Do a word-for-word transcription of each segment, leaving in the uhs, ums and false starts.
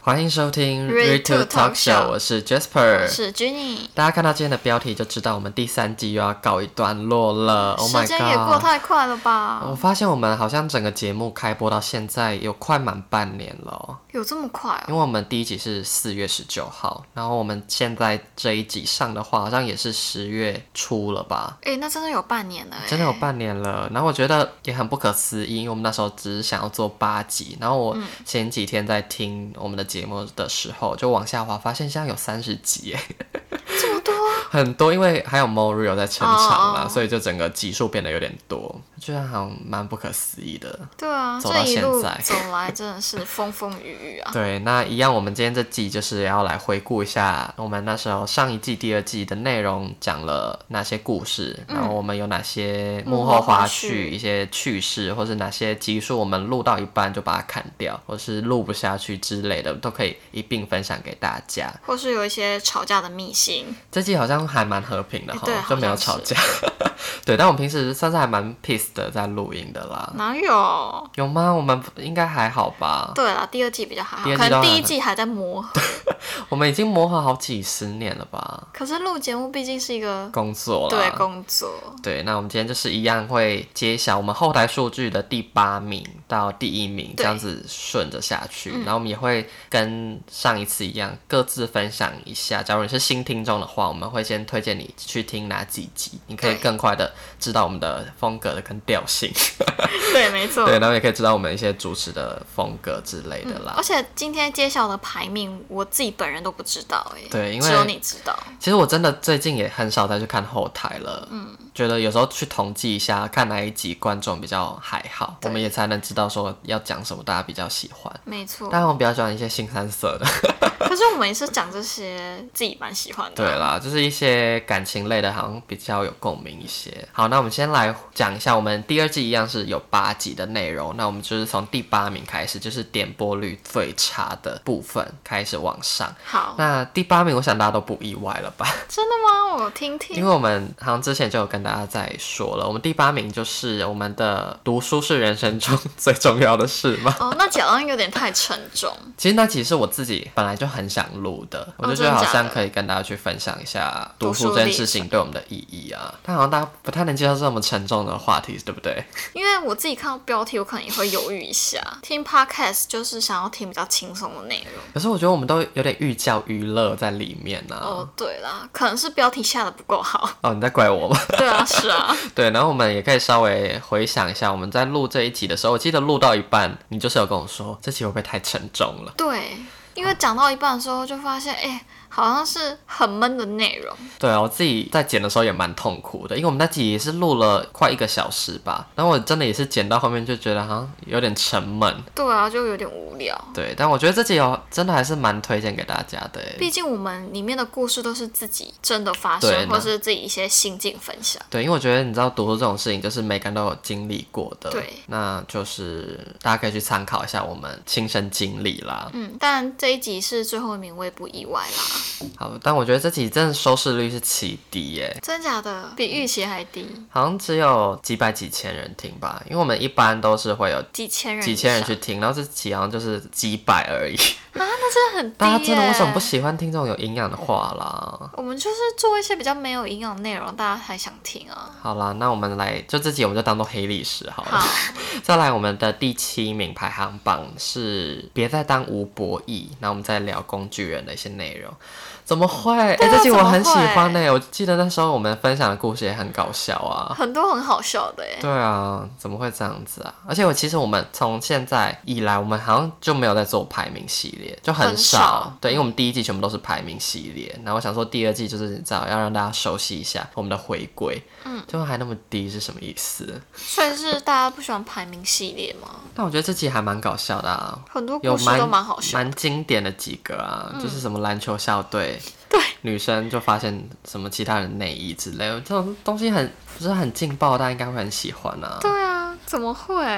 欢迎收听 Read to Talk Show， 我是 Jasper， 我是 Jenny。 大家看到今天的标题就知道我们第三季又要告一段落了。Oh my god， 时间也过太快了吧？ 我发现我们好像整个节目开播到现在有快满半年了、哦。 有这么快、哦？ 因为我们第一集是四月十九号，然后我们现在这一集上的话，好像也是十月初了吧？ 哎、欸，那真的有半年了， 真的有半年了。然后我觉得也很不可思议，因为我们那时候只是想要做八集，然后我前几天在听我们的节目的时候，就往下滑，发现现在有三十集耶。 这么多？ 很多，因为还有 Morio 在撑场啦， oh, oh. 所以就整个集数变得有点多，觉得好像蛮不可思议的。 对啊， 走到现在这一路走来真的是风风雨雨啊。 对，那一样，我们今天这季就是要来回顾一下我们那时候上一季、第二季的内容，讲了哪些故事，嗯、然后我们有哪些幕后花絮、一些趣事，或是哪些集数我们录到一半就把它砍掉，或是录不下去之类的，都可以一并分享给大家。 或是有一些吵架的秘辛。 这季好像还蛮和平的哈、 欸， 就没有吵架。对，但我们平时算是还蛮 peace 的在录音的啦。 哪有？ 有吗？我们应该还好吧？ 对啦，第二季比较还好， 第可能第一季还在磨合。 我们已经磨合好几十年了吧？ 可是录节目毕竟是一个工作啦， 对工作。 对，那我们今天就是一样会揭晓我们后台数据的第八名到第一名，这样子顺着下去。然后我们也会跟上一次一样，各自分享一下。假如你是新听众的话，我们会先推荐你去听哪几集，你可以更快的知道我们的风格跟调性。 对，没错。 对，然后也可以知道我们一些主持的风格之类的啦。 嗯、而且今天揭晓的排名，我自己本人都不知道哎、欸。 对，因为只有你知道。 其实我真的最近也很少再去看后台了。嗯。觉得有时候去统计一下，看哪一集观众比较还好，我们也才能知道说要讲什么大家比较喜欢。 没错。 但我们比较喜欢一些新三色的。 可是我们也是讲这些自己蛮喜欢的、啊。 对啦，就是一些感情类的，好像比较有共鸣一些。好，那我们先来讲一下，我们第二季一样是有八集的内容。那我们就是从第八名开始，就是点播率最差的部分开始往上。 好， 那第八名，我想大家都不意外了吧？ 真的吗？我听听。 因为我们好像之前就有跟大家在说了，我们第八名就是我们的读书是人生中最重要的事嘛。 哦，那好像有点太沉重。 其实那集是我自己本来就很想录的，我就觉得好像可以跟大家去分享一下读书这件事情对我们的意义啊。但好像大家不太能接受这么沉重的话题，对不对？ 因为我自己看到标题，我可能也会犹豫一下。听 podcast 就是想要听比较轻松的内容， 可是我觉得我们都有点寓教于乐在里面啊。 哦，对啦，可能是标题下的不够好。 哦，你在怪我吗？ 对啊，是啊。 对，然后我们也可以稍微回想一下，我们在录这一集的时候，我记得录到一半，你就是有跟我说，这集会不会太沉重了？ 对，因为讲到一半的时候就发现，哎、欸。好像是很闷的内容。 对啊，我自己在剪的时候也蛮痛苦的，因为我们那集也是录了快一个小时吧，然后我真的也是剪到后面就觉得好像有点沉闷。 对啊，就有点无聊。 对，但我觉得这集有真的还是蛮推荐给大家的。 毕竟我们里面的故事都是自己真的发生，或是自己一些心境分享。 对，因为我觉得你知道读书这种事情就是每个人都有经历过的。 对， 那就是大家可以去参考一下我们亲身经历啦。 嗯，但这一集是最后一名，我也不意外啦。 好，但我觉得这集真的收视率是奇低耶。 真假的？比预期还低？ 好像只有几百几千人听吧，因为我们一般都是会有几千人几千人去听，然后这集好像就是几百而已。 啊，那真的很低耶。 大家真的为什么不喜欢听这种有营养的话啦？ 我们就是做一些比较没有营养的内容，大家才想听啊。 好啦，那我们来就这集我们就当做黑历史好了。 好。 再来我们的第七名排行榜是别再当吴博义，那我们再聊工具人的一些内容。怎么会？哎、欸，这集我很喜欢呢、欸。我记得那时候我们分享的故事也很搞笑啊， 很多很好笑的哎。 对啊，怎么会这样子啊？而且我其实我们从现在以来，我们好像就没有在做排名系列，就很少。 很少对，因为我们第一季全部都是排名系列，然后我想说第二季就是你知道要让大家熟悉一下我们的回归，嗯，结果还那么低是什么意思？ 所以是大家不喜欢排名系列吗？ 但我觉得这集还蛮搞笑的啊， 很多故事都蛮好笑， 蛮经典的几个啊，嗯、就是什么篮球校队。 对， 女生就发现什么其他人内衣之类的，这种东西很不是很劲爆，大家应该会很喜欢啊。 对啊，怎么会？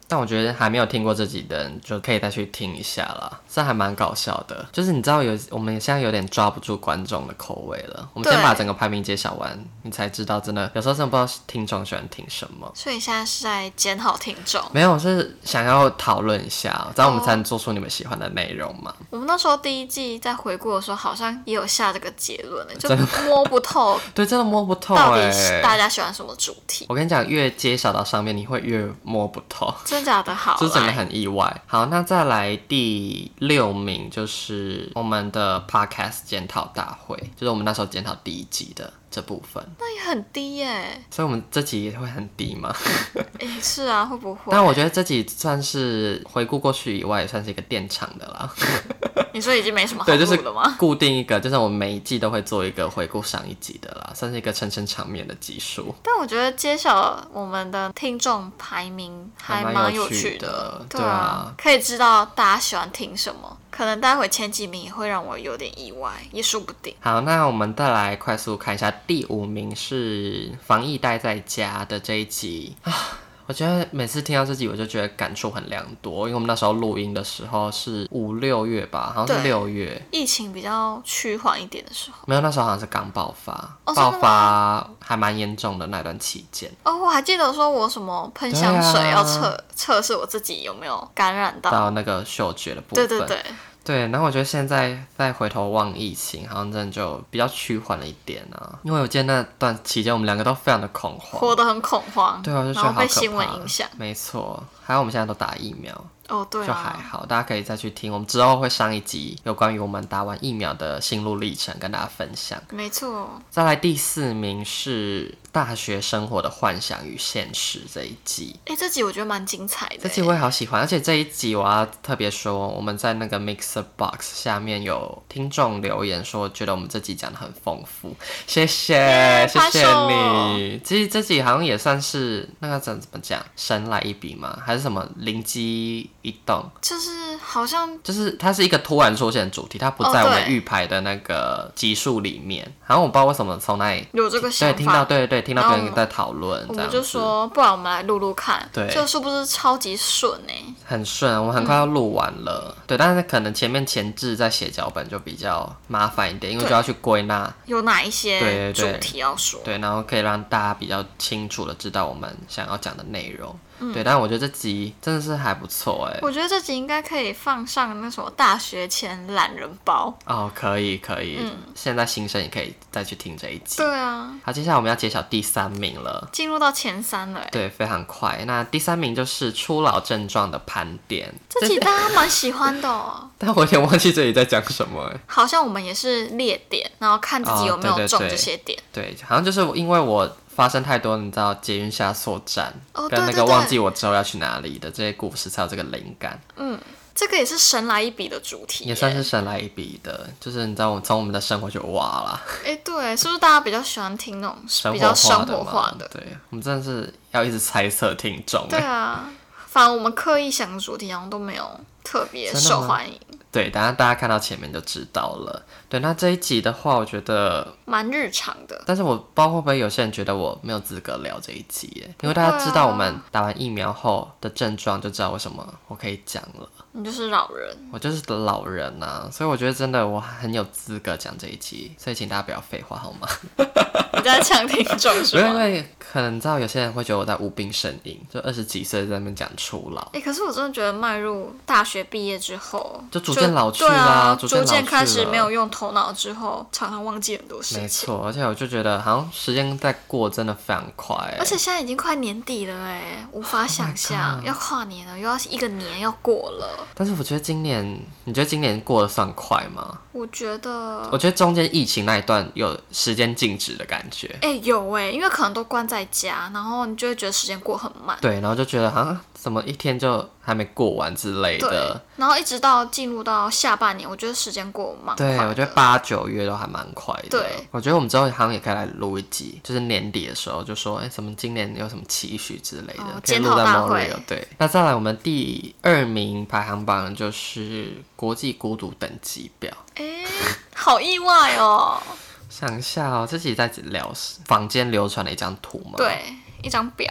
但我觉得还没有听过这集的人就可以再去听一下啦，这还蛮搞笑的。就是你知道有我们现在有点抓不住观众的口味了，我们先把整个排名揭晓完，你才知道真的有时候真的不知道听众喜欢听什么。 所以现在是在检讨听众？ 没有，是想要讨论一下，这样我们才能做出你们喜欢的内容嘛。 我们那时候第一季在回顾的时候，好像也有下这个结论，就摸不透。 对，真的摸不透。 到底大家喜欢什么主题？ 我跟你讲，越揭晓到上面，你会越摸不透。 真假的好， 就真的很意外。好，那再来第六名就是我们的 podcast 检讨大会，就是我们那时候检讨第一季的这部分。 那也很低耶， 所以我们这集也会很低吗？ 哎、欸，是啊，会不会？ 但我觉得这集算是回顾过去以外，也算是一个垫场的啦。 你说已经没什么好录了吗？对， 就是固定一个，就是我们每一季都会做一个回顾上一集的啦，算是一个撑撑场面的集数。 但我觉得揭晓我们的听众排名还蛮有趣的，对啊，对啊，可以知道大家喜欢听什么。可能待会前几名也会让我有点意外，也说不定。 好，那我们再来快速看一下，第五名是防疫待在家的这一集啊。我觉得每次听到这集，我就觉得感触很良多，因为我们那时候录音的时候是五六月吧，好像是六月， 疫情比较趋缓一点的时候。 没有，那时候好像是刚爆发， 哦、 爆发还蛮严重的那段期间。 哦，我还记得说我什么喷香水要测测试我自己有没有感染到到那个嗅觉的部分。 对对对。 对，然后我觉得现在再回头望疫情，好像真的就比较趋缓了一点啊。因为我记得那段期间，我们两个都非常的恐慌， 活得很恐慌。 对啊，就觉得好可怕。 然后被新闻影响。 没错，还好我们现在都打疫苗。 哦，对、啊， 就还好，大家可以再去听，我们之后会上一集有关于我们打完疫苗的心路历程，跟大家分享。 没错。 再来第四名是大学生活的幻想与现实这一集。 哎、欸，这集我觉得蛮精彩的。 这集我也好喜欢，而且这一集我要特别说，我们在那个 Mixer Box 下面有听众留言说，觉得我们这集讲得很丰富，谢谢， yeah, 谢谢你。其实这集好像也算是那个怎怎么讲，神来一笔吗？还是什么灵机一动？ 就是好像就是它是一个突然出现的主题，它不在我们预排的那个集数里面。然后我不知道为什么从那里有这个想法， 对，听到对对听到别人在讨论， 我们就说不然我们来录录看。 对， 就是不是超级顺哎、欸， 很顺，我们很快要录完了。嗯、对，但是可能前面前置在写脚本就比较麻烦一点，因为就要去归纳有哪一些主题要说。 对，然后可以让大家比较清楚的知道我们想要讲的内容。 嗯、 对，但我觉得这集真的是还不错哎。 我觉得这集应该可以放上那什么大学前懒人包哦，可以可以， 嗯、 现在新生也可以再去听这一集。 对啊。 好，接下来我们要揭晓第三名了， 进入到前三了。 对，非常快。那第三名就是初老症状的盘点， 这集大家蛮喜欢的哦。 但我有点忘记这里在讲什么哎。 好像我们也是列点，然后看自己有没有中这些点。 哦、对, 对, 对, 对，好像就是因为我。发生太多，你知道捷运下错站、 哦、 跟那个忘记我之后要去哪里的这些故事，才有这个灵感。 嗯，这个也是神来一笔的主题， 也算是神来一笔的，就是你知道，我从我们的生活就挖了。 哎、欸，对，是不是大家比较喜欢听那种比较生活化的？ 对，我们真的是要一直猜测听众。 对啊，反正我们刻意想的主题好像都没有特别受欢迎。 对，等下大家看到前面就知道了。对，那这一集的话，我觉得蛮日常的。 但是我不知道会不会有些人觉得我没有资格聊这一集耶，因为大家知道我们打完疫苗后的症状，就知道为什么我可以讲了。 你就是老人， 我就是老人啊，所以我觉得真的我很有资格讲这一集，所以请大家不要废话好吗？ 你在抢听众是吗？ 因为可能知道有些人会觉得我在无病呻吟，就二十几岁在那边讲初老。 哎、欸，可是我真的觉得迈入大学毕业之后， 就逐渐老去啦， 啊、 逐渐逐渐开始没有用头脑之后，常常忘记很多事情。 没错，而且我就觉得好像时间在过真的非常快， 而且现在已经快年底了哎，无法想象、oh、要跨年了，又要一个年要过了。 但是我觉得今年，你觉得今年过得算快吗？ 我觉得， 我觉得中间疫情那一段有时间静止的感觉。 哎、欸，有哎，因为可能都关在家，然后你就会觉得时间过很慢。 对，然后就觉得啊，怎么一天就还没过完之类的。 对，然后一直到进入到下半年，我觉得时间过蛮快的。 对，我觉得八九月都还蛮快的。 对， 我觉得我们之后好像也可以来录一集，就是年底的时候就说，哎、欸，什么今年有什么期许之类的，哦、可以录在 Morio。对，那再来我们第二名排行榜就是国际孤独等级表。 哎、欸，好意外哦！ 想一下哦，这集在聊坊间流传的一张图吗？ 对，一张表。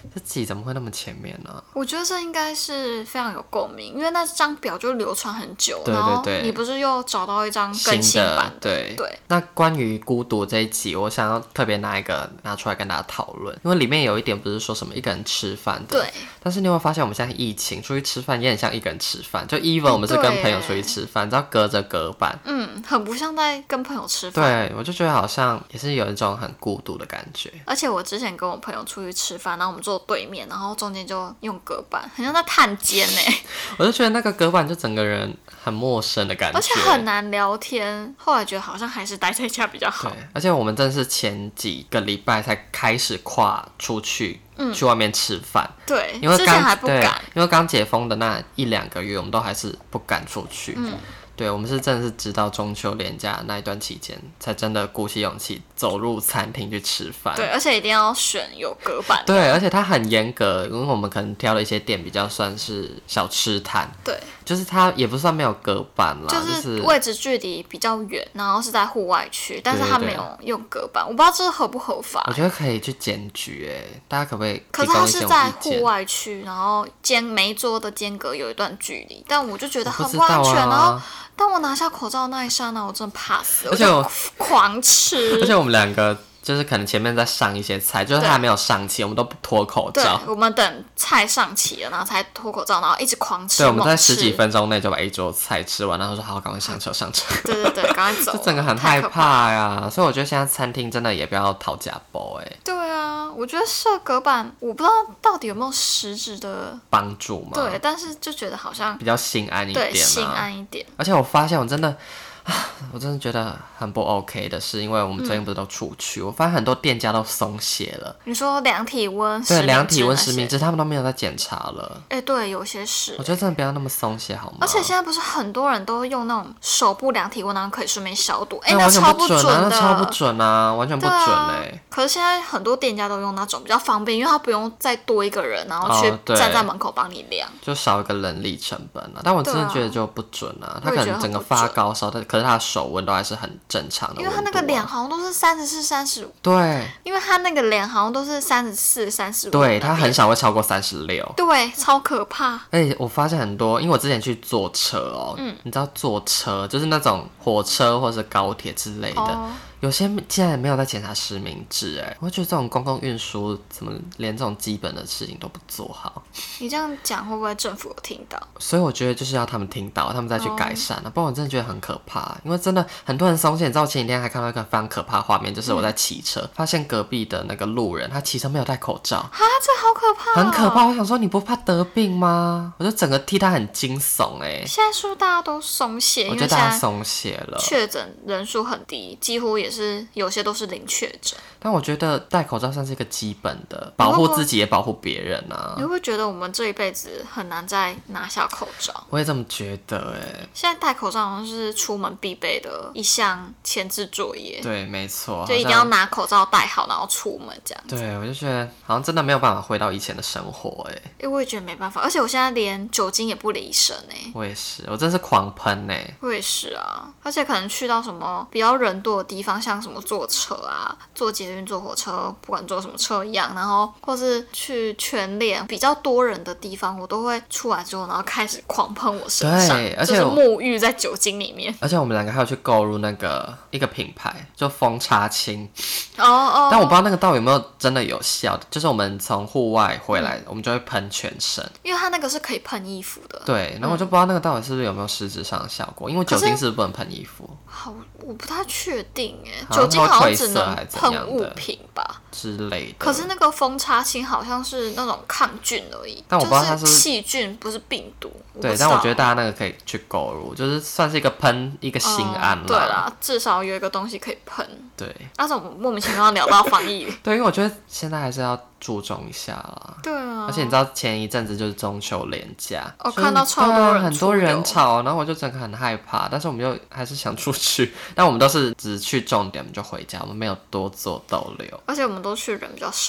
这集怎么会那么前面呢？ 我觉得这应该是非常有共鸣，因为那张表就流传很久， 对对对， 然后你不是又找到一张更新版的？ 对对。 那关于孤独这一集，我想要特别拿一个拿出来跟大家讨论，因为里面有一点不是说什么一个人吃饭的， 对。 但是你会发现我们现在疫情出去吃饭也很像一个人吃饭，就 even 我们是跟朋友出去吃饭，你知道隔着隔板， 嗯，很不像在跟朋友吃饭。 对，我就觉得好像也是有一种很孤独的感觉。 而且我之前跟我朋友出去吃饭，然后我们坐对面，然后中间就用隔板，很像在探监哎。 我就觉得那个隔板就整个人很陌生的感觉， 而且很难聊天。后来觉得好像还是待在家比较好。 对，而且我们真的是前几个礼拜才开始跨出去。嗯、去外面吃饭， 对， 因为之前还不敢， 因为刚解封的那一两个月，我们都还是不敢出去。嗯，对，我们是真的是直到中秋连假那一段期间，才真的鼓起勇气走入餐厅去吃饭。 对，而且一定要选有隔板的。 对，而且它很严格，因为我们可能挑了一些店比较算是小吃摊。 对。 就是它也不算没有隔板啦， 就是位置距离比较远，然后是在户外区，但是它没有用隔板，我不知道这合不合法、欸。 我觉得可以去检举，哎，大家可不可以提供一些意见？ 可是它是在户外区，然后间每一桌的间隔有一段距离，但我就觉得很不安全。啊、然后当我拿下口罩那一刹那，我真的怕死，而且我狂吃。 而且我们两个。就是可能前面在上一些菜，就是他还没有上齐，我们都不脱口罩。 对，我们等菜上齐了，然后才脱口罩，然后一直狂吃。 对，我们在十几分钟内就把一桌菜吃完，然后说好，赶快上车上车。 对对对，赶快走。 就整个很害怕呀，所以我觉得现在餐厅真的也不要讨假包哎。 对啊，我觉得设隔板，我不知道到底有没有实质的帮助嘛。 对，但是就觉得好像比较心安一点、啊， 对，心安一点。 而且我发现我真的。我真的觉得很不 OK 的是，因为我们最近不是都出去，嗯、我发现很多店家都松懈了。 你说量体温， 对，量体温、实名制，他们都没有在检查了。 哎、欸，对，有些是。 我觉得真的不要那么松懈，好吗？ 而且现在不是很多人都用那种手部量体温，然后可以顺便消毒。哎、欸， 那超不准啊，那超不准啊，完全不准哎、欸。 可是现在很多店家都用那种比较方便，因为他不用再多一个人，然后去站在门口帮你量，哦、 就少一个人力成本啊。但我真的觉得就不准啊，他可能整个发高烧，但可是他的手温都还是很正常的、啊， 因为他那个量好像都是三十四、三十五。 对， 因为他那个量好像都是三十四、三十五。 对，他很少会超过三十六。 对，超可怕。 而且我发现很多，因为我之前去坐车哦，嗯、你知道坐车就是那种火车或是高铁之类的。哦，有些竟然没有在检查实名制，哎，我觉得这种公共运输怎么连这种基本的事情都不做好？ 你这样讲会不会政府有听到？ 所以我觉得就是要他们听到，他们再去改善啊，不然我真的觉得很可怕。因为真的很多人松懈，你知道我前几天还看到一个非常可怕的画面，就是我在骑车，嗯、发现隔壁的那个路人他骑车没有戴口罩， 啊，这好可怕， 很可怕。我想说你不怕得病吗？我就整个替他很惊悚哎。 现在是不是大家都松懈？ 我觉得大家松懈了， 确诊人数很低，几乎也是有些都是零确诊。 但我觉得戴口罩算是一个基本的保护自己也保护别人啊。 你会不会觉得我们这一辈子很难再拿下口罩？ 我也这么觉得哎。 现在戴口罩好像是出门必备的一项前置作业。 对，没错， 就一定要拿口罩戴好，然后出门这样子。 对，我就觉得好像真的没有办法回到以前的生活哎。 因为我也觉得没办法，而且我现在连酒精也不离身哎。 我也是，我真是狂喷哎。 我也是啊，而且可能去到什么比较人多的地方，像什么坐车啊、坐捷运、坐火车，不管坐什么车一样，然后或是去全联比较多人的地方，我都会出来之后，然后开始狂喷我身上， 对，而且就是沐浴在酒精里面。 而且我们两个还有去购入那个一个品牌，就风叉清。 哦哦。 但我不知道那个到底有没有真的有效的，就是我们从户外回来，嗯、我们就会喷全身， 因为它那个是可以喷衣服的。 对，然后我就不知道那个到底是不是有没有实质上的效果，因为酒精是不是不能喷衣服？ 好，我不太确定哎，酒精好像只能喷物品吧之类的。 可是那个风叉清好像是那种抗菌而已， 但我不知道它是细菌，不是病毒。 对，但我觉得大家那个可以去购入，就是算是一个喷一个心安啦、 嗯。对啦，至少有一个东西可以喷。 对。 但是我们莫名其妙聊到防疫。 对，因为我觉得现在还是要注重一下啦。 对啊。 而且你知道前一阵子就是中秋连假， 我、哦、看到超多人， 很多人潮，然后我就整个很害怕，但是我们又还是想出去，但我们都是只去重点就回家，我们没有多做逗留。 而且我们都去人比较少的。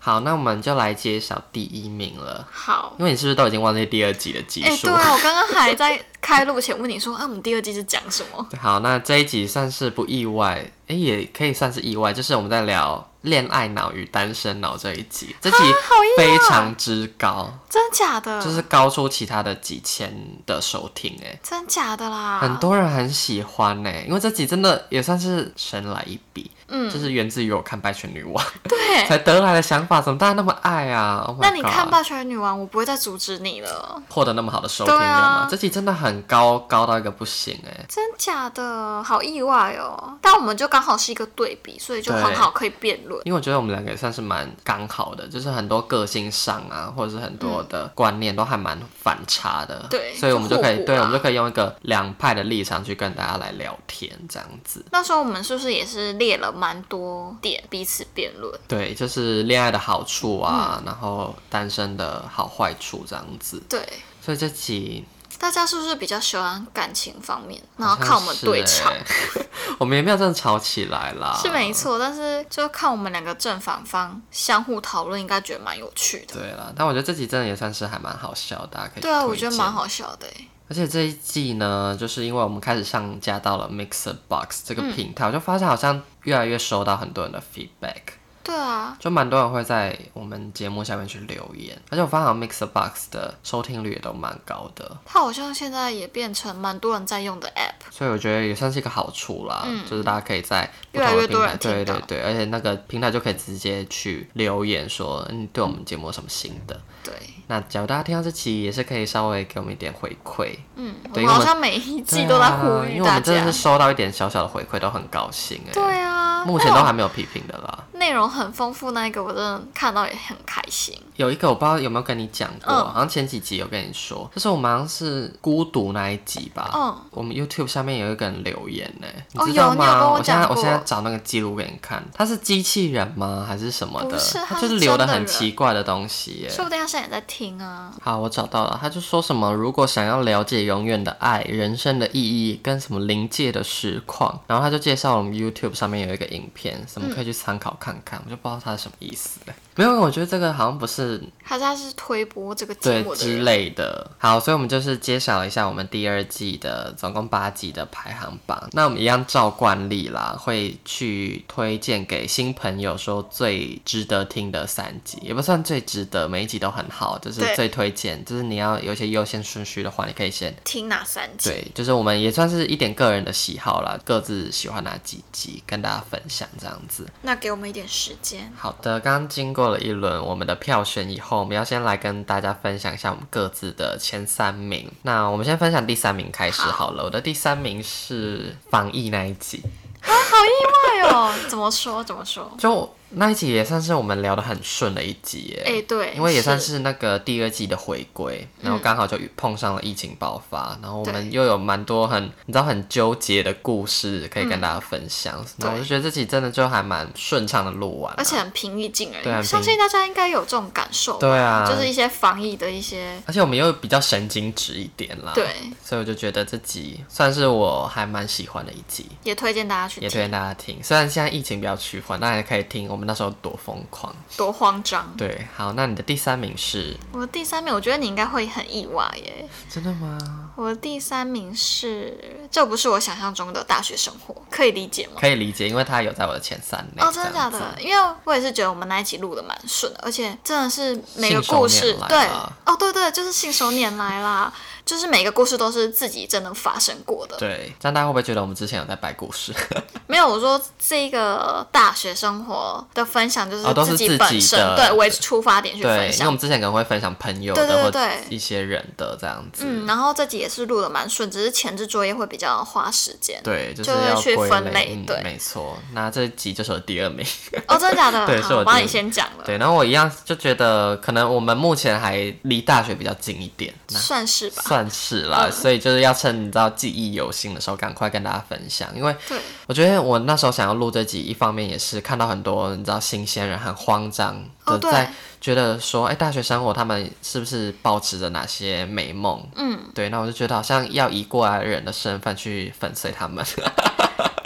好，那我们就来揭晓第一名了。 好， 因为你是不是都已经忘记第二集的集数？哎、 欸，对啊，我刚刚还在开录前问你说，啊，我们第二季是讲什么？ 好，那这一集算是不意外，哎、欸，也可以算是意外，就是我们在聊恋爱脑与单身脑这一集，这集非常之高， 真假的？ 就是高出其他的几千的收听，哎， 真假的啦？ 很多人很喜欢呢，因为这集真的也算是神来一笔。嗯，就是源自于我看《拜权女王》 对才得来的想法，怎么大家那么爱啊 ？Oh my God， 那你看《拜权女王》，我不会再阻止你了。 获得那么好的收听，了吗？啊、这集真的很高，高到一个不行哎！ 真假的，好意外哦！但我们就刚好是一个对比，所以就很好可以辩论。 因为我觉得我们两个也算是蛮刚好的，就是很多个性上啊，或者是很多的观念都还蛮反差的。 对、嗯， 所以我们就可以，对，我们就可以用一个两派的立场去跟大家来聊天，这样子。 那时候我们是不是也是列了蛮多点彼此辩论？ 对，就是恋爱的好处啊，嗯、然后单身的好坏处这样子。 对， 所以这集大家是不是比较喜欢感情方面，然后看我们对吵？欸、 我们也没有真的吵起来啦， 是没错，但是就看我们两个正反方相互讨论，应该觉得蛮有趣的。 对啦，但我觉得这集真的也算是还蛮好笑，大家可以。 对啊，我觉得蛮好笑的耶。 而且这一季呢，就是因为我们开始上架到了 Mixer Box 这个平台，嗯、我就发现好像越来越收到很多人的 feedback。 对啊， 就蛮多人会在我们节目下面去留言，而且我发现 Mixer Box 的收听率也都蛮高的。 它好像现在也变成蛮多人在用的 app， 所以我觉得也算是一个好处啦，嗯、就是大家可以在不同的平台，越来越多人听到，对对对，而且那个平台就可以直接去留言说你对我们节目有什么心得。 对， 那假如大家听到这期，也是可以稍微给我们一点回馈。 嗯，我们好像每一季都在呼吁大家，啊， 因为我们真的是收到一点小小的回馈，都很高兴哎。 对啊， 目前都还没有批评的啦。 内容很丰富，那一个我真的看到也很开心。 有一个我不知道有没有跟你讲过，嗯、好像前几集有跟你说，就是我们好像是孤独那一集吧。嗯，我们 YouTube 下面有一个人留言呢，你知道吗？ 哦、有，你有跟我我现在过我现在找那个记录给你看，他是机器人吗？还是什么的？ 不是， 他就是留的很奇怪的东西耶。 说不定他现在也在听啊。 好，我找到了，他就说什么如果想要了解永远的爱、人生的意义跟什么临界的实况，然后他就介绍我们 YouTube 上面有一个影片，什么可以去参考看看，嗯、我就不知道他是什么意思嘞。没有，我觉得这个好像不是， 还是他是推播这个节目的对之类的。好，所以我们就是揭晓一下我们第二季的总共八集的排行榜。那我们一样照惯例啦，会去推荐给新朋友说最值得听的三集，也不算最值得，每一集都很好，就是最推荐。就是你要有一些优先顺序的话，你可以先听哪三集？ 对，就是我们也算是一点个人的喜好啦，各自喜欢哪几集跟大家分享这样子。 那给我们一点时间。 好的，刚刚经过了一轮我们的票选以后，我们要先来跟大家分享一下我们各自的前三名。那我们先分享第三名开始好了。好，我的第三名是防疫那一集。 啊，好意外哦！怎么说？怎么说？ 就那一集也算是我们聊得很顺的一集耶。 哎、欸，对， 因为也算是那个第二季的回归，然后刚好就碰上了疫情爆发，嗯、然后我们又有蛮多很你知道很纠结的故事可以跟大家分享，嗯、然后我就觉得这集真的就还蛮顺畅的录完， 而且很平易近人。 对， 相信大家应该有这种感受。 对啊， 就是一些防疫的一些， 而且我们又比较神经质一点啦。 对， 所以我就觉得这集算是我还蛮喜欢的一集， 也推荐大家去听， 也推荐大家听。虽然现在疫情比较趋缓，但还可以听我们那时候多疯狂多慌张。 对，好，那你的第三名是？ 我的第三名，我觉得你应该会很意外耶。 真的吗？ 我的第三名是，这不是我想象中的大学生活，可以理解吗？ 可以理解，因为他有在我的前三内。 哦，真的假的？因为我也是觉得我们那一集录的蛮顺的，而且真的是每个故事，对，哦，对对，就是信手拈来啦。就是每个故事都是自己真的发生过的。 对，这样大家会不会觉得我们之前有在掰故事？ 没有，我说这个大学生活的分享就是自己本身、哦、对为出发点去分享。 对，因为我们之前可能会分享朋友的，对对对对，或一些人的这样子。 嗯，然后这集也是录的蛮顺，只是前置作业会比较花时间。 对，就是要去分类。 嗯、 对， 没错。那这集就是我第二名。 哦，真的假的？ 对，是我帮你先讲了。 对，然后我一样就觉得，可能我们目前还离大学比较近一点， 算是吧， 算是啦。嗯，所以就是要趁你知道记忆犹新的时候赶快跟大家分享，因为对我觉得我那时候想要录这集，一方面也是看到很多你知道新鲜人很慌张的在觉得说，哎、欸，大学生活他们是不是抱持着哪些美梦？嗯，对，那我就觉得好像要以过来人的身份去粉碎他们。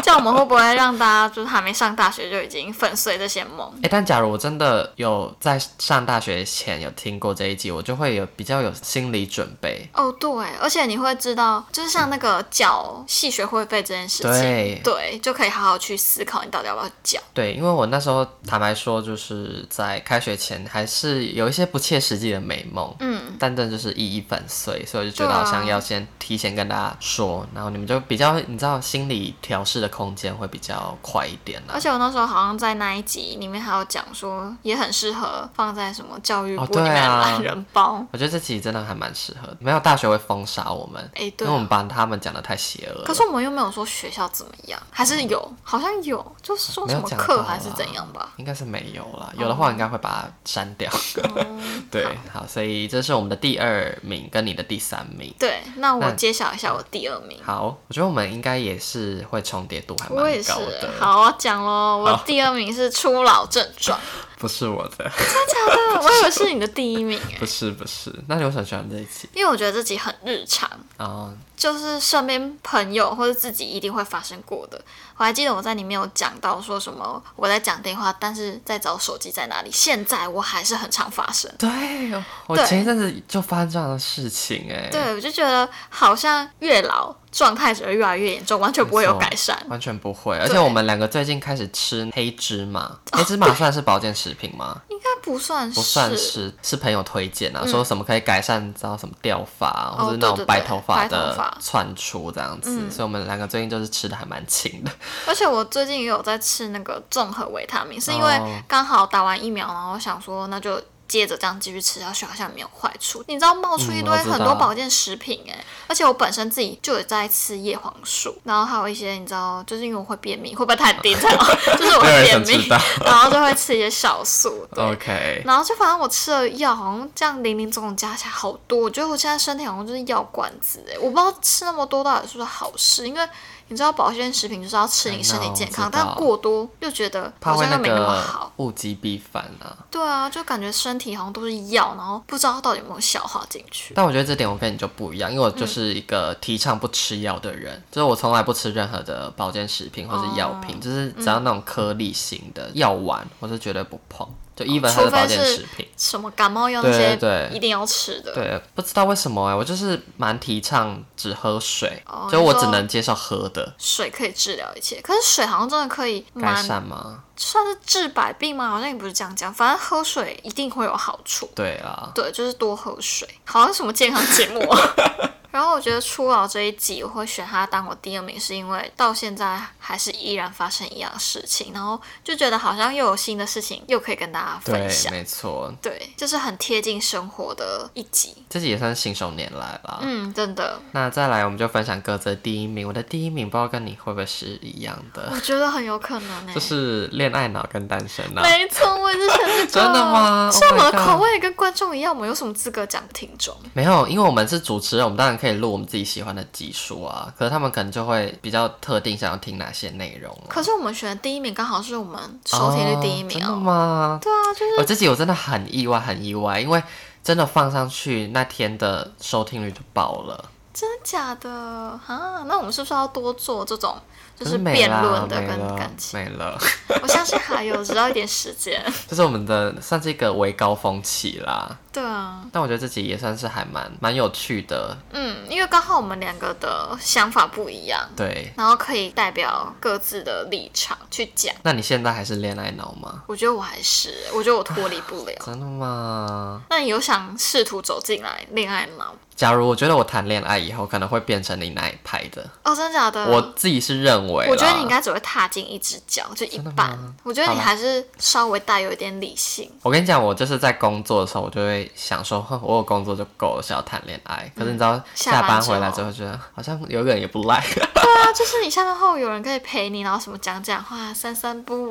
这样我们会不会让大家就是还没上大学就已经粉碎这些梦？ 哎、欸，但假如我真的有在上大学前有听过这一集，我就会有比较有心理准备。 哦，对，而且你会知道，就是像那个缴系学会费这件事情， 对对，就可以好好去思考你到底要不要缴。 对，因为我那时候坦白说，就是在开学前还是有一些不切实际的美梦，嗯，但真的就是一一粉碎，所以我就觉得好像要先提前跟大家说，然后你们就比较你知道心理调试的空间会比较快一点啦。 而且我那时候好像在那一集里面还有讲说，也很适合放在什么教育部里面的懒人包。哦啊、 我觉得这集真的还蛮适合的，没有大学会封杀我们， 哎、欸，对、啊， 因为我们把他们讲的太邪恶了。 可是我们又没有说学校怎么样，还是有，嗯、好像有，就是说什么课还是怎样吧？ 应该是没有啦，有的话应该会把它删掉。嗯、对，好，所以这是我们的第二名跟你的第三名。 对，那我揭晓一下我第二名。 好，我觉得我们应该也是会重叠度还蛮高的。 好，我讲咯，我第二名是初老症状。 不是我的，真的假的？我以为是你的第一名哎。 不是不是，那你为什么喜欢这一集？ 因为我觉得这集很日常哦， 就是身边朋友或者自己一定会发生过的。我还记得我在里面有讲到说什么我在讲电话，但是在找手机在哪里。现在我还是很常发生。 对，我前一阵子就发生这样的事情哎。 对，我就觉得好像越老状态只会越来越严重，完全不会有改善， 完全不会。而且我们两个最近开始吃黑芝麻，黑芝麻算是保健食品吗？ 应该不算是， 不算是，是朋友推荐啊，嗯、说什么可以改善，知道什么掉发、 哦、 或者那种白头发的窜出这样子，嗯、所以我们两个最近就是吃的还蛮勤的。 而且我最近也有在吃那个综合维他命，是因为刚好打完疫苗，然后想说那就接着这样继续吃下去，好像没有坏处。你知道冒出一堆很多保健食品哎、欸，而且我本身自己就有在吃叶黄素，然后还有一些你知道，就是因为我会便秘，会不会太低调？就是我会便秘，然后就会吃一些酵素。 OK。 然后就反正我吃了药，好像这样零零总总加起来好多，我觉得我现在身体好像就是药罐子哎、欸，我不知道吃那么多到底是不是好事，因为你知道保健食品就是要吃你身体健康，但过多又觉得好像又没那么好， 物极必反啊。 对啊，就感觉身体好像都是药，然后不知道到底有没有消化进去。 但我觉得这点我跟你就不一样，因为我就是一个提倡不吃药的人，嗯、就是我从来不吃任何的保健食品或是药品，哦、就是只要那种颗粒型的药丸，我是绝对不碰。就一本它的保健食品， 什么感冒药那些，对，一定要吃的。 对，不知道为什么哎、欸，我就是蛮提倡只喝水，哦、就我只能接受喝的。 水可以治疗一切，可是水好像真的可以改善吗？ 算是治百病吗？好像也不是这样讲，反正喝水一定会有好处。 对啊， 对，就是多喝水，好像什么健康节目啊。然后我觉得初老这一集我会选它当我第二名，是因为到现在还是依然发生一样的事情，然后就觉得好像又有新的事情又可以跟大家分享。 对，没错， 对，就是很贴近生活的一集。 这集也算是信手拈来啦。 嗯，真的。 那再来我们就分享各自的第一名。我的第一名不知道跟你会不会是一样的？ 我觉得很有可能诶、欸。 就是恋爱脑跟单身脑。 没错，我也是选这个。 真的吗？ 像我们的口味跟观众一样，我们有什么资格讲听众？ 没有，因为我们是主持人，我们当然可以录我们自己喜欢的集数啊。可是他们可能就会比较特定，想要听哪些内容、啊。 可是我们选的第一名刚好是我们收听率第一名、喔、哦。 真的吗？ 对啊，就是我、哦、这集我真的很意外，很意外，因为真的放上去那天的收听率就爆了。 真的假的啊？那我们是不是要多做这种就是辩论的跟感情？ 没了， 我相信还有，只要一点时间。 这是我们的算是一个微高峰期啦。 对啊， 但我觉得这集也算是还蛮蛮有趣的。 嗯，因为刚好我们两个的想法不一样， 对， 然后可以代表各自的立场去讲。 那你现在还是恋爱脑吗？ 我觉得我还是，我觉得我脱离不了。 真的吗？ 那你有想试图走进来恋爱脑？ 假如我觉得我谈恋爱以后可能会变成你那一派的哦，真的假的？ 我自己是认为啦， 我觉得你应该只会踏进一只脚，就一半。我觉得你还是稍微带有一点理性。 我跟你讲，我就是在工作的时候，我就会想说，我有工作就够了，是要谈恋爱。可是你知道，嗯、下班回来之后，觉得好像有个人也不赖。 对啊，就是你下班后有人可以陪你，然后什么讲讲话、散散步。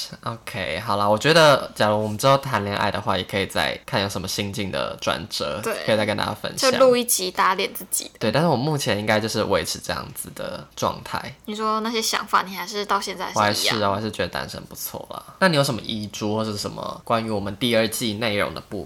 OK， 好啦，我觉得假如我们之后谈恋爱的话，也可以再看有什么心境的转折，对，可以再跟大家分享。 录一集打脸自己的。 对，但是我目前应该就是维持这样子的状态。 你说那些想法，你还是到现在是一样？ 我还是啊，我还是觉得单身不错啦。那你有什么遗珠或是什么关于我们第二季内容的部分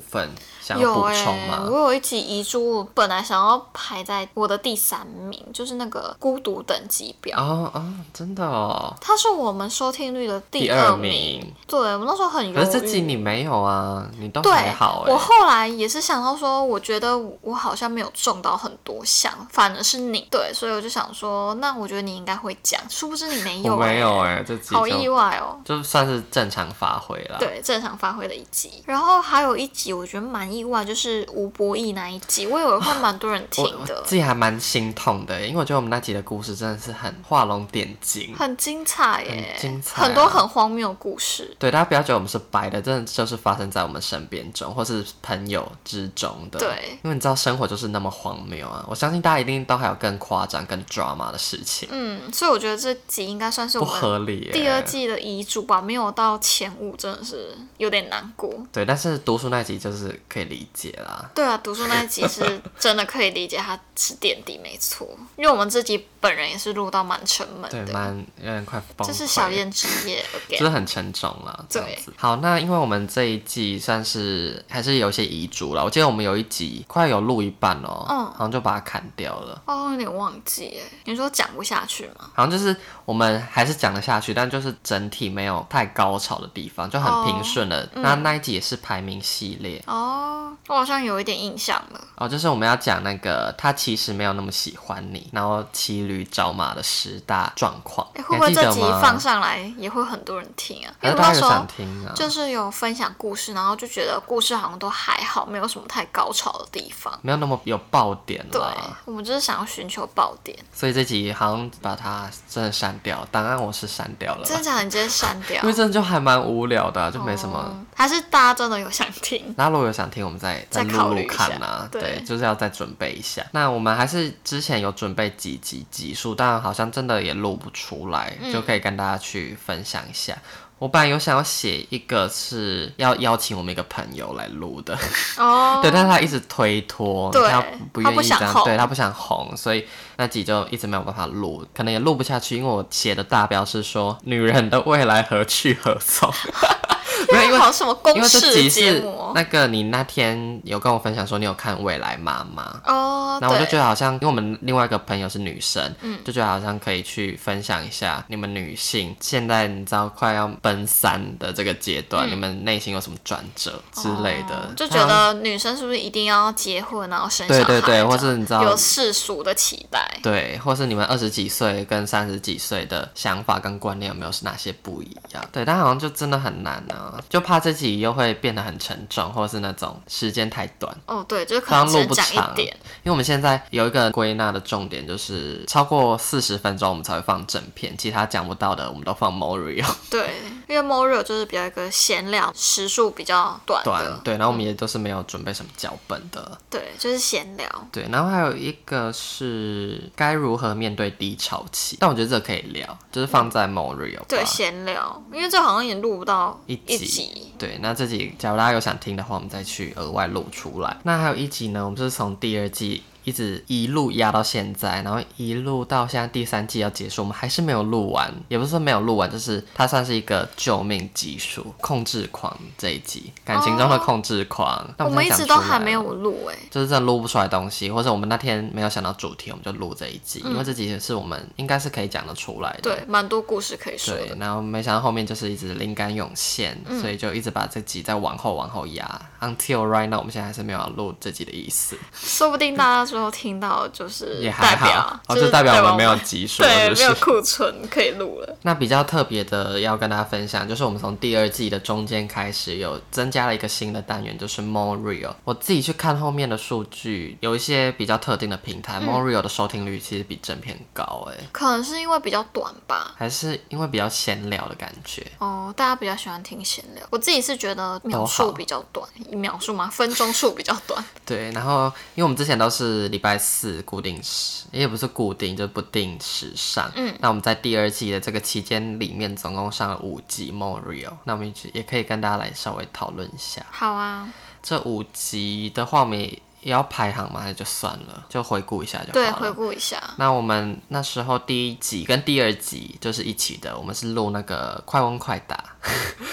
想要补充吗？ 有欸，我有一集遗珠，本来想要排在我的第三名，就是那个孤独等级表。 哦哦，真的哦。 它是我们收听率的第二名。 名对，我那时候很犹豫。 可是这集你没有啊，你都还好哎、 欸。我后来也是想到说，我觉得我好像没有中到很多项，反而是你。对，所以我就想说，那我觉得你应该会讲，殊不知你没有、欸。 我没有哎、欸，这集好意外哦。 就算是正常发挥啦。 对，正常发挥的一集。然后还有一集，我觉得蛮意外，就是吴博义那一集，我以为会蛮多人听的。 我自己还蛮心痛的，因为我觉得我们那集的故事真的是很画龙点睛， 很精彩耶， 很精彩、啊， 很多很荒谬的故事。 对，大家不要觉得我们是掰的，真的就是发生在我们身边中，或是朋友之中的。 对， 因为你知道生活就是那么荒谬啊！我相信大家一定都还有更夸张、更 drama 的事情。 嗯，所以我觉得这集应该算是我不合理。 第二季的遗嘱吧，没有到前五，真的是有点难过。 对，但是读书那集就是可以理解啦。 对啊，读书那一集是真的可以理解，它是垫底没错。因为我们这集本人也是录到蛮沉闷的， 对，蛮有点快崩溃。 这是小燕之夜， 就是很沉重啦。这样子。好，那因为我们这一季算是还是有一些遗嘱啦。我记得我们有一集快有录一半哦、喔，嗯，好像就把它砍掉了。 哦，有点忘记哎。你说讲不下去吗？ 好像就是我们还是讲得下去，但就是整体没有太高潮的地方，就很平顺了。哦嗯、那那一集也是排名系列哦，我好像有一点印象了。 哦，就是我们要讲那个他其实没有那么喜欢你，然后骑驴找马的十大状况。 哎、欸，会不会这集放上来也会很多人听啊？ 因为大家有想听啊， 就是有分享故事，然后就觉得故事好像都还好，没有什么太高潮的地方， 没有那么有爆点啦。 对，我们就是想要寻求爆点， 所以这集好像把它真的删掉，档案我是删掉了。 真的假的？你直接删掉？ 因为真的就还蛮无聊的、啊，就没什么。哦、 还是大家真的有想听？ 那如果有想听，我们再再录录看啊。对，对，就是要再准备一下。那我们还是之前有准备几集集数，但好像真的也录不出来，嗯、就可以跟大家去分享一下。我本来有想要写一个是要邀请我们一个朋友来录的，哦，对，但是他一直推脱，他不愿意这样，对，他不想红，所以那集就一直没有办法录，可能也录不下去，因为我写的大标是说女人的未来何去何从。 因为好什么公式节目，那个你那天有跟我分享说你有看《未来妈妈》 哦， 然后我就觉得好像，因为我们另外一个朋友是女生，嗯，就觉得好像可以去分享一下你们女性现在你知道快要奔三的这个阶段，嗯、你们内心有什么转折之类的， 哦、就觉得女生是不是一定要结婚然后生小孩？ 对对对，或是你知道有世俗的期待， 对，或是你们二十几岁跟三十几岁的想法跟观念有没有是哪些不一样？对，但好像就真的很难啊。就怕这集又会变得很沉重，或者是那种时间太短。 哦，对，就是可能只能讲一点。 因为我们现在有一个归纳的重点，就是超过四十分钟我们才会放正片，其他讲不到的我们都放 Morio。 对，因为 Morio 就是比较一个闲聊，时数比较短的。 短，对，然后我们也都是没有准备什么脚本的。 对，就是闲聊。 对，然后还有一个是该如何面对低潮期，但我觉得这个可以聊，就是放在 Morio。 对，闲聊，因为这好像也录不到一集。一集对，那这集假如大家有想听的话，我们再去额外录出来。那还有一集呢，我们是从第二季一直一路压到现在，然后一路到现在第三季要结束，我们还是没有录完，也不是说没有录完，就是它算是一个救命集数，控制狂这一集，感情中的控制狂。哦、 我们一直都还没有录哎， 就是真的录不出来东西，或者我们那天没有想到主题，我们就录这一集，嗯、因为这集是我们应该是可以讲得出来的， 对，蛮多故事可以说的。 对，然后没想到后面就是一直灵感涌现，嗯、所以就一直把这集再往后往后压 ，until right now， 我们现在还是没有要录这集的意思， 说不定大家之后听到就是也还好， 就、 是、哦、就代表我们没有集数， 对， 就是、 没有库存可以录了。 那比较特别的要跟大家分享，就是我们从第二季的中间开始有增加了一个新的单元，就是 More Real。我自己去看后面的数据，有一些比较特定的平台、嗯、，More Real 的收听率其实比正片高，哎， 可能是因为比较短吧， 还是因为比较闲聊的感觉？ 哦，大家比较喜欢听闲聊。我自己是觉得秒数比较短，秒数吗？分钟数比较短。 对，然后因为我们之前都是礼拜四固定时，也不是固定，就不定时上。嗯，那我们在第二季的这个期间里面，总共上了五集 More Real。那我们也可以跟大家来稍微讨论一下。 好啊， 这五集的话，我们也也要排行吗？还是就算了，就回顾一下就好了。 对，回顾一下。 那我们那时候第一集跟第二集就是一起的，我们是录那个快问快答。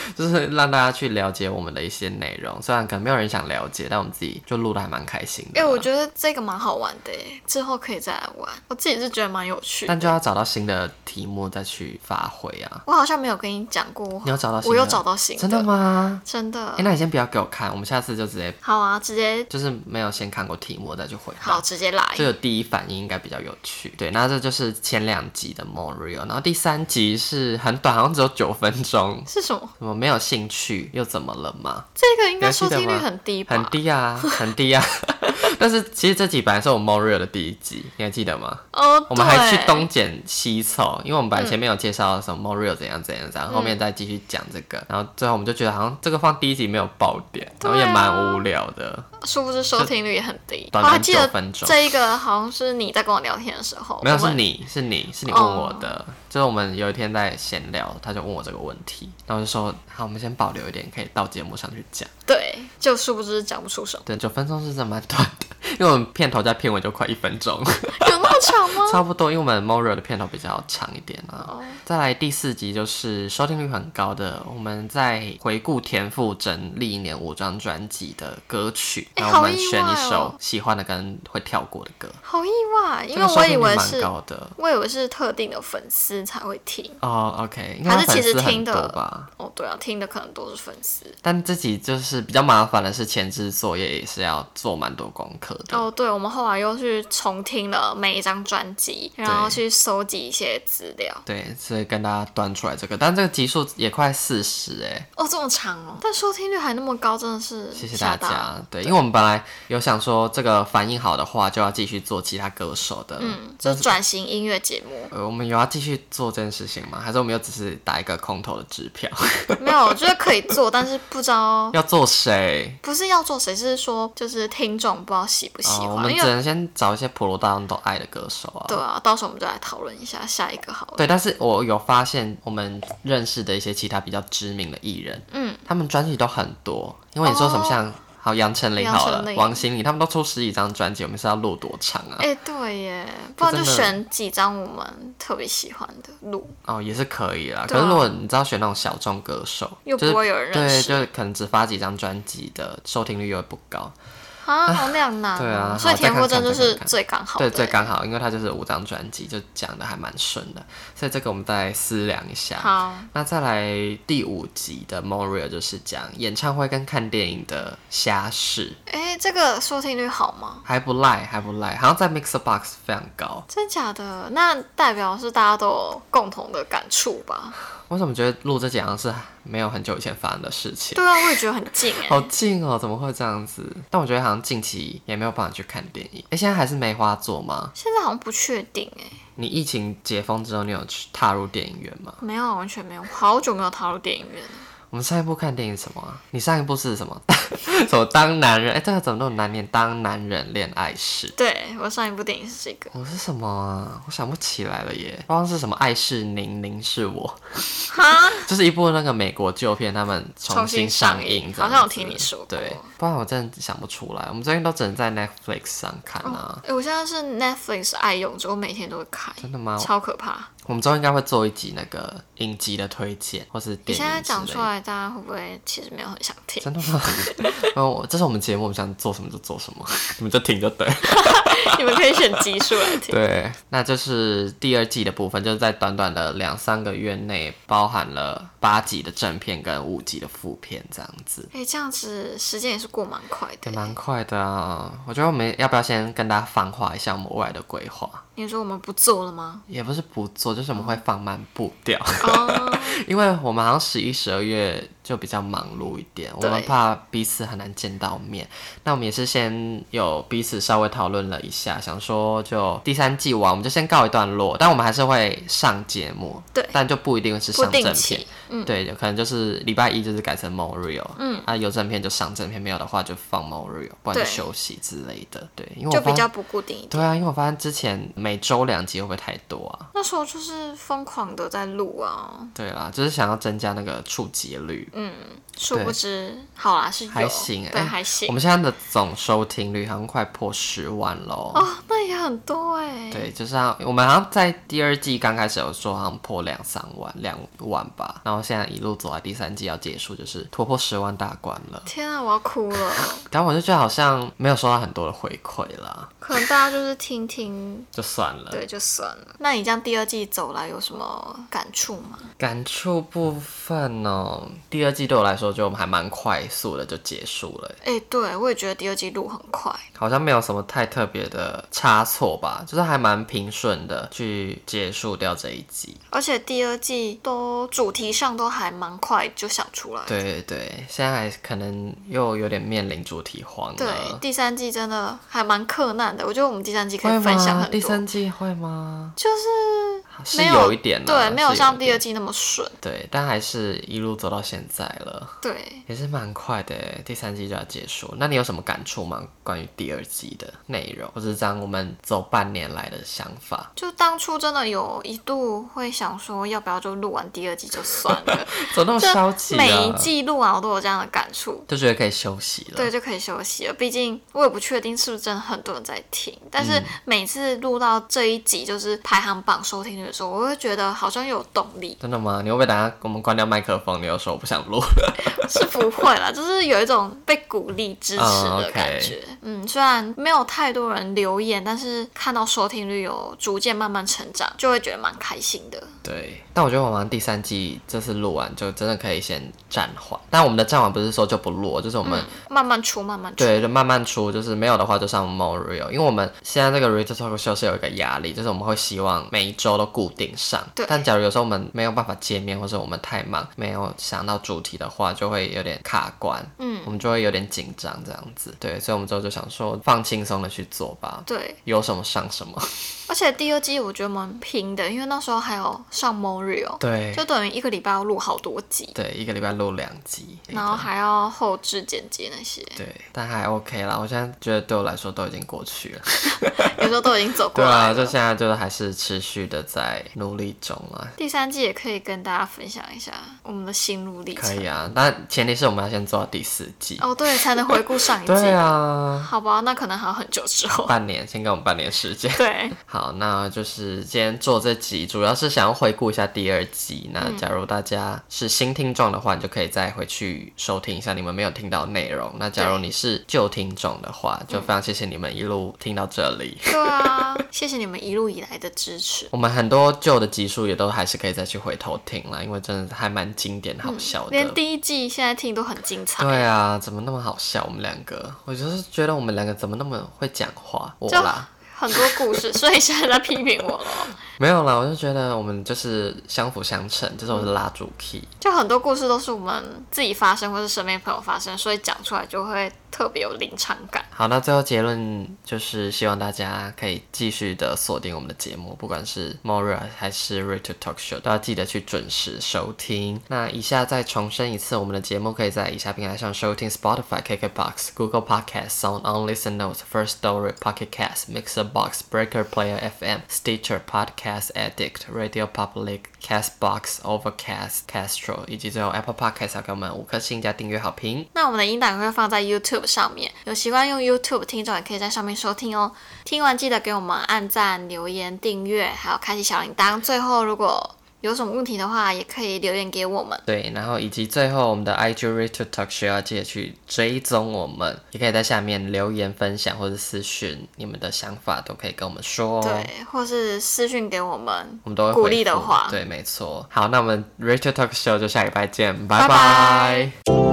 就是让大家去了解我们的一些内容，虽然可能没有人想了解，但我们自己就录的还蛮开心的。 哎、欸，我觉得这个蛮好玩的耶，之后可以再来玩。我自己是觉得蛮有趣的， 但就要找到新的题目再去发挥啊。 我好像没有跟你讲过， 你有找到新的？ 我有找到新的。 真的吗？ 真的。 哎、欸，那你先不要给我看，我们下次就直接。 好啊，直接就是没有先看过题目再去回答。 好，直接来。 这个第一反应应该比较有趣。对，那这就是前两集的 More Real， 然后第三集是很短，好像只有九分钟。 是什么？ 什么没有兴趣又怎么了吗？ 这个应该收听率很低吧？ 很低啊，很低啊。但是其实这集本来是我们 More Real 的第一集，你还记得吗？ 哦、oh, 我们还去东捡西凑，因为我们本来前面有介绍什么 More Real 怎样怎样怎样，嗯、后面再继续讲这个，然后最后我们就觉得好像这个放第一集没有爆点，然后也蛮无聊的。 殊不知收听率也很低， 短短九分钟。 这一个好像是你在跟我聊天的时候， 没有，是你是你是你问我的。Oh. 就是我们有一天在闲聊，他就问我这个问题，然后就说好，我们先保留一点，可以到节目上去讲。 对，就殊不知讲不出什么。 对，九分钟是真的蛮短的，因为我们片头加片尾就快一分钟。 有那么长吗？ 差不多，因为我们 More Real 的片头比较长一点啊。Oh. 再来第四集就是收听率很高的，我们在回顾田馥甄历年五张专辑的歌曲， 欸、 然后我们选一首喜欢的跟会跳过的歌。 好意外，因为我以为是， 的我以为是特定的粉丝才会听。 哦、oh, ，OK， 应该还是其实听的吧？ 哦，对啊，听的可能都是粉丝。 但这集就是比较麻烦的是前置作业也是要做蛮多功课的。 哦，对，我们后来又去重听了每一张专辑，然后去搜集一些资料。 对，所以跟大家端出来这个，但这个集数也快四十哎。 哦，这么长哦，但收听率还那么高，真的是谢谢大家。对，因为我们本来有想说这个反应好的话，就要继续做其他歌手的， 嗯，就转型音乐节目。 呃，我们有要继续做这件事情吗？还是我们又只是打一个空头的支票？ 没有，我觉得可以做，但是不知道要做谁。 不是要做谁，是说就是听众不知道喜不喜欢。 哦、我们只能先找一些普罗大众都爱的歌手啊。 对啊，到时候我们就来讨论一下下一个好了。 对，但是我有发现我们认识的一些其他比较知名的艺人，嗯，他们专辑都很多。因为你说什么像、哦、好杨丞琳好了，王心凌他们都出十几张专辑，我们是要录多长啊？ 哎、欸，对耶，不然就选几张我们特别喜欢的录。 哦，也是可以啦。啊、可是如果你知道选那种小众歌手， 又不会有人认识， 就是、对，就可能只发几张专辑的收听率又会不高。 啊，好两难、喔。 对啊， 所以田馥甄就是最刚好的。 对，最刚好，因为他就是五张专辑，就讲的还蛮顺的，所以这个我们再思量一下。 好， 那再来第五集的 More Real 就是讲演唱会跟看电影的瞎事。 哎、欸，这个收听率好吗？ 还不赖，还不赖，好像在 Mixer Box 非常高。 真假的？那代表是大家都有共同的感触吧？ 我怎么觉得录这几样是没有很久以前发生的事情？ 对啊，我也觉得很近哎、欸， 好近哦，怎么会这样子？但我觉得好像近期也没有办法去看电影。哎，现在还是梅花座吗？ 现在好像不确定哎。 你疫情解封之后，你有去踏入电影院吗？ 没有，完全没有，好久没有踏入电影院了。 我们上一部看电影什么啊？你上一部是什么？什么当男人？哎，这个怎么那么难念？当男人恋爱时。 对，我上一部电影是这个。 我是什么啊？我想不起来了耶。不知道是什么，爱是您，您是我。 哈， 就是一部那个美国旧片，他们重新上映。 好像有听你说过。 对，不然我真的想不出来。我们最近都只能在 Netflix 上看啊。 哎、哦，我现在是 Netflix 爱用者，我每天都会开。 真的吗？ 超可怕。 我们之后应该会做一集那个影集的推荐，或是电影之类的。 你现在讲出来，大家会不会其实没有很想听？ 真的吗？哦，这是我们节目，我们想做什么就做什么，你们就听就对。 你们可以选集数来听。 对，那就是第二季的部分，就是在短短的两三个月内，包含了八集的正片跟五集的副片，这样子。 哎、欸，这样子时间也是过蛮快的。 也蛮快的啊！我觉得我们要不要先跟大家放话一下我们未来的规划？ 你说我们不做了吗？ 也不是不做，就是我们会放慢步调。 哦， 因为我们好像十一、十二月就比较忙碌一点，我们怕彼此很难见到面。那我们也是先有彼此稍微讨论了一下，想说就第三季完我们就先告一段落，但我们还是会上节目， 对， 但就不一定是上正片。 嗯， 对，可能就是礼拜一就是改成 More Real， 嗯，啊有正片就上正片，没有的话就放 More Real， 不然就休息之类的。对，因为我就比较不固定一点。 对啊，因为我发现之前每周两集会不会太多啊？ 那时候就是疯狂的在录啊。 对啦，就就是想要增加那个触及率。 嗯，殊不知好啦是有还行， 对、欸、还行。 我们现在的总收听率好像快破十万喽。 哦，那也很多哎。 对，就是我们好像在第二季刚开始有说好像破两三万两万吧，然后现在一路走来第三季要结束，就是突破十万大关了。 天啊，我要哭了。 但我就觉得好像没有收到很多的回馈啦， 可能大家就是听听就算了。 对，就算了。那你这样第二季走来有什么感触吗？ 感触部分哦，第二季对我来说就还蛮快速的就结束了。 哎、欸，对我也觉得第二季路很快， 好像没有什么太特别的差错吧，就是还蛮平顺的去结束掉这一季。 而且第二季都主题上都还蛮快就想出来。 对对对，现在还可能又有点面临主题荒了。 对，第三季真的还蛮克难的，我觉得我们第三季可以分享很多。 第三季会吗？ 就是是有一点啦， 对，没有像第二季那么顺。 对，但还是一路走到现在了。 对， 也是蛮快的，第三季就要结束。那你有什么感触吗？关于第二季的内容，或者这样我们走半年来的想法？ 就当初真的有一度会想说，要不要就录完第二季就算了， 怎么那么消极啊？ 每一季录完我都有这样的感触， 就觉得可以休息了。 对，就可以休息了。毕竟我也不确定是不是真的很多人在听，但是每次录到这一集就是排行榜收听率的时候，我会觉得好像有动力。 真的吗？你会不会等下我们关掉麦克风，你又说我不想录了？ 是不会啦，就是有一种被鼓励支持的感觉。Oh, okay. 嗯，虽然没有太多人留言，但是看到收听率有逐渐慢慢成长，就会觉得蛮开心的。 对，但我觉得我们第三季这次录完就真的可以先暂缓。但我们的暂缓不是说就不录，就是我们、嗯、 慢慢出，慢慢出。 对，就慢慢出，就是没有的话就上 Morio， 因为我们现在这个 Retail Talk Show 是有一个压力，就是我们会希望每一周都固定上。 对。 但假如有时候我们没有办法见面，或者我们太忙，没有想到主题的话，就会有点卡关。嗯。我们就会有点紧张这样子。对，所以我们之后就想说放轻松的去做吧。 对。 有什么上什么。 而且第二季我觉得蛮拼的，因为那时候还有上 Morio， 对， 就等于一个礼拜要录好多集， 对，一个礼拜录两集， 然后还要后置剪辑那些， 对，但还 OK 啦。我现在觉得对我来说都已经过去了， 有时候都已经走过来了。 对啊，就现在就是还是持续的在努力中啊。 第三季也可以跟大家分享一下我们的心路历程， 可以啊，但前提是我们要先做到第四季哦，对，才能回顾上一季。 对啊， 好吧，那可能还有很久之后， 半年，先给我们半年时间。 对， 好，那就是今天做这集，主要是想要回顾一下第二季。那假如大家是新听众的话，你就可以再回去收听一下你们没有听到的内容。那假如你是旧听众的话，就非常谢谢你们一路听到这里。 对啊，谢谢你们一路以来的支持。 我们很多旧的集数也都还是可以再去回头听啦，因为真的还蛮经典好笑的、嗯、 连第一季现在听都很精彩。 对啊，怎么那么好笑我们两个，我就是觉得我们两个怎么那么会讲话，我啦很多故事，所以现在在批评我了。 没有啦，我就觉得我们就是相辅相成，就是我是拉主 key， 就很多故事都是我们自己发生或是身边朋友发生，所以讲出来就会特别有临场感。 好，那最后结论就是希望大家可以继续的锁定我们的节目，不管是 Moria 还是 Retail Talk Show， 都要记得去准时收听。那以下再重申一次，我们的节目可以在以下平台上收听 Spotify、K K Box、Google Podcast、SoundOn、Listen Notes、First Story、Pocket Cast、Mixer Box、Breaker Player F M、Stitcher、Podcast Addict、Radio Public、Castbox、Overcast、Castro， 以及最后 Apple Podcast 要给我们五颗星加订阅好评。 那我们的音档会放在 YouTube 上面，有习惯用 YouTube 听众也可以在上面收听哦。听完记得给我们按赞、留言、订阅，还有开启小铃铛。最后如果有什么问题的话，也可以留言给我们。 对，然后以及最后我们的 I G Retail Talk Show 要记得去追踪我们，也可以在下面留言分享或者私讯你们的想法，都可以跟我们说哦。 对，或是私讯给我们， 我们都会鼓励的话。 对，没错。好，那我们 Retail Talk Show 就下礼拜见，拜拜。